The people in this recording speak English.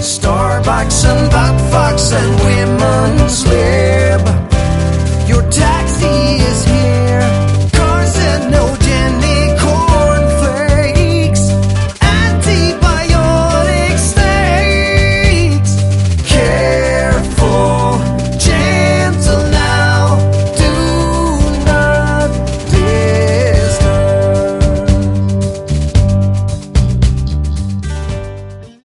Starbucks and Butt Fox and Women's Lib. Your taxi